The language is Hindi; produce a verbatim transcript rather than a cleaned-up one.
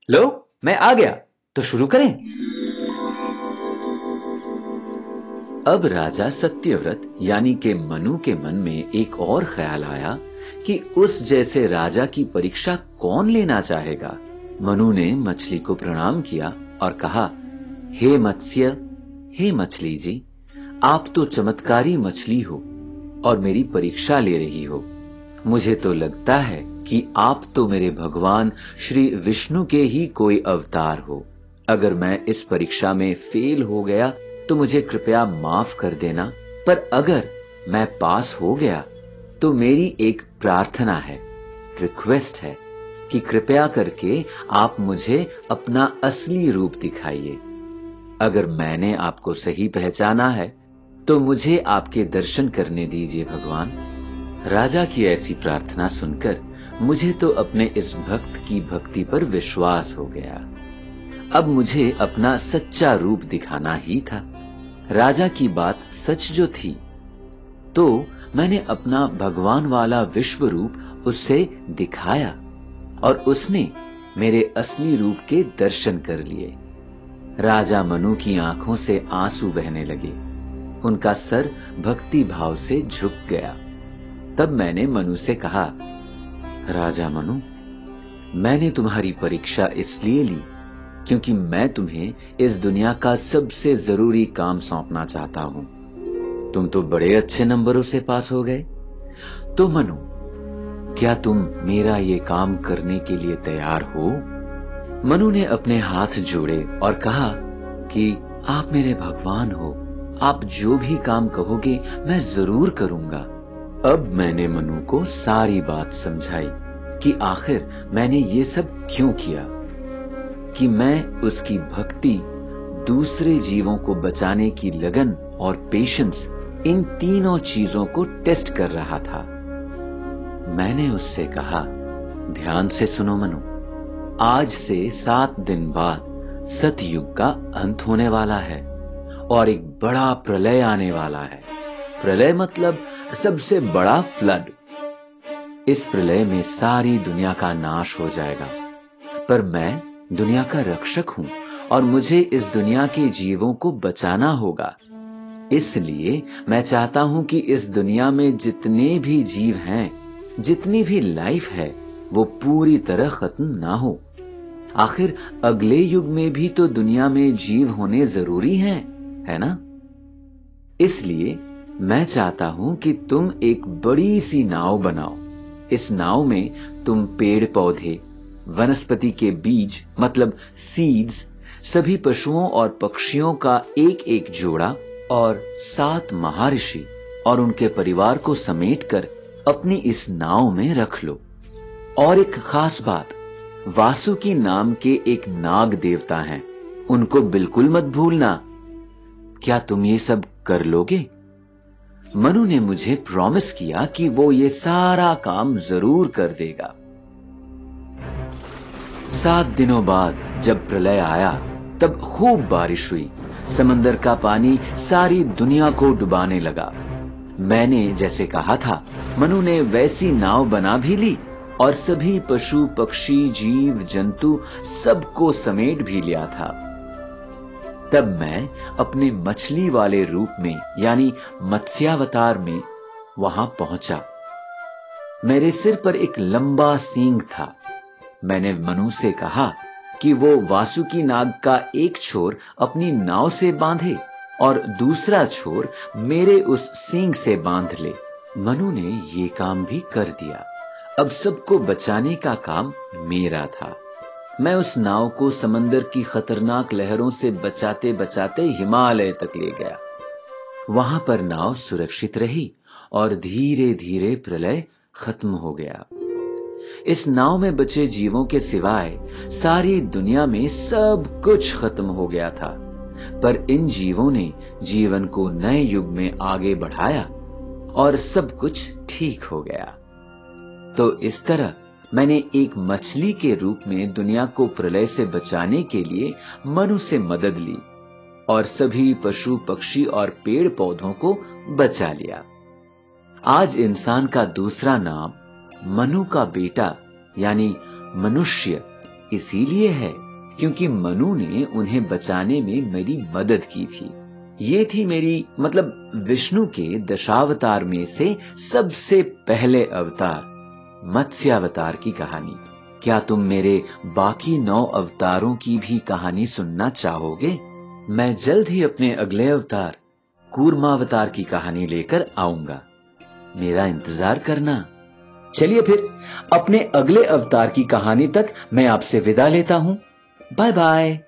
लो, मैं आ गया। तो शुरू करें। अब राजा सत्यव्रत यानी के मनु के मन में एक और ख्याल आया कि उस जैसे राजा की परीक्षा कौन लेना चाहेगा। मनु ने मछली को प्रणाम किया और कहा, हे मत्स्य, हे मछली जी, आप तो चमत्कारी मछली हो और मेरी परीक्षा ले रही हो। मुझे तो लगता है कि आप तो मेरे भगवान श्री विष्णु के ही कोई अवतार हो। अगर मैं इस परीक्षा में फेल हो गया तो मुझे कृपया माफ कर देना, पर अगर मैं पास हो गया तो मेरी एक प्रार्थना है, रिक्वेस्ट है कि कृपया करके आप मुझे अपना असली रूप दिखाइए। अगर मैंने आपको सही पहचाना है तो मुझे आपके दर्शन करने दीजिए भगवान। राजा की ऐसी प्रार्थना सुनकर मुझे तो अपने इस भक्त की भक्ति पर विश्वास हो गया। अब मुझे अपना सच्चा रूप दिखाना ही था। राजा की बात सच जो थी, तो मैंने अपना भगवान वाला विश्व रूप उससे दिखाया और उसने मेरे असली रूप के दर्शन कर लिए। राजा मनु की आंखों से आंसू बहने लगे, उनका सर भक्ति भाव से झुक गया। तब मैंने मनु से कहा, राजा मनु, मैंने तुम्हारी परीक्षा इसलिए ली क्योंकि मैं तुम्हें इस दुनिया का सबसे जरूरी काम सौंपना चाहता हूं। तुम तो बड़े अच्छे नंबरों से पास हो गए, तो मनु, क्या तुम मेरा ये काम करने के लिए तैयार हो? मनु ने अपने हाथ जोड़े और कहा कि आप मेरे भगवान हो, आप जो भी काम कहोगे मैं जरूर करूंगा। अब मैंने मनु को सारी बात समझाई कि आखिर मैंने ये सब क्यों किया, कि मैं उसकी भक्ति, दूसरे जीवों को बचाने की लगन और पेशेंस, इन तीनों चीजों को टेस्ट कर रहा था। मैंने उससे कहा, ध्यान से सुनो मनु, आज से सात दिन बाद सतयुग का अंत होने वाला है और एक बड़ा प्रलय आने वाला है। प्रलय मतलब सबसे बड़ा फ्लड। इस प्रलय में सारी दुनिया का नाश हो जाएगा, पर मैं दुनिया का रक्षक हूं और मुझे इस दुनिया के जीवों को बचाना होगा। इसलिए मैं चाहता हूं कि इस दुनिया में जितने भी जीव हैं, जितनी भी लाइफ है, वो पूरी तरह खत्म ना हो। आखिर अगले युग में भी तो दुनिया में जीव होने जरूरी हैं, है ना? इसलिए मैं चाहता हूं कि तुम एक बड़ी सी नाव बनाओ। इस नाव में तुम पेड़ पौधे, वनस्पति के बीज मतलब सीड्स, सभी पशुओं और पक्षियों का एक एक जोड़ा और सात महर्षि और उनके परिवार को समेटकर अपनी इस नाव में रख लो। और एक खास बात, वासुकी नाम के एक नाग देवता हैं, उनको बिल्कुल मत भूलना। क्या तुम ये सब कर लोगे? मनु ने मुझे प्रॉमिस किया कि वो ये सारा काम जरूर कर देगा। सात दिनों बाद जब प्रलय आया तब खूब बारिश हुई। समंदर का पानी सारी दुनिया को डुबाने लगा। मैंने जैसे कहा था, मनु ने वैसी नाव बना भी ली और सभी पशु पक्षी जीव जंतु सबको समेट भी लिया था। तब मैं अपने मछली वाले रूप में यानी मत्स्यावतार में वहां पहुंचा। मेरे सिर पर एक लंबा सींग था। मैंने मनु से कहा कि वो वासुकी नाग का एक छोर अपनी नाव से बांधे और दूसरा छोर मेरे उस सींग से बांध ले। मनु ने ये काम भी कर दिया। अब सबको बचाने का काम मेरा था। मैं उस नाव को समंदर की खतरनाक लहरों से बचाते बचाते हिमालय तक ले गया। वहां पर नाव सुरक्षित रही और धीरे धीरे प्रलय खत्म हो गया। इस नाव में बचे जीवों के सिवाय सारी दुनिया में सब कुछ खत्म हो गया था, पर इन जीवों ने जीवन को नए युग में आगे बढ़ाया और सब कुछ ठीक हो गया। तो इस तरह मैंने एक मछली के रूप में दुनिया को प्रलय से बचाने के लिए मनु से मदद ली और सभी पशु पक्षी और पेड़ पौधों को बचा लिया। आज इंसान का दूसरा नाम मनु का बेटा यानी मनुष्य इसीलिए है क्योंकि मनु ने उन्हें बचाने में मेरी मदद की थी। ये थी मेरी मतलब विष्णु के दशावतार में से सबसे पहले अवतार मत्स्यावतार की कहानी। क्या तुम मेरे बाकी नौ अवतारों की भी कहानी सुनना चाहोगे? मैं जल्द ही अपने अगले अवतार कूर्मावतार की कहानी लेकर आऊंगा। मेरा इंतजार करना। चलिए फिर अपने अगले अवतार की कहानी तक मैं आपसे विदा लेता हूं। Bye bye.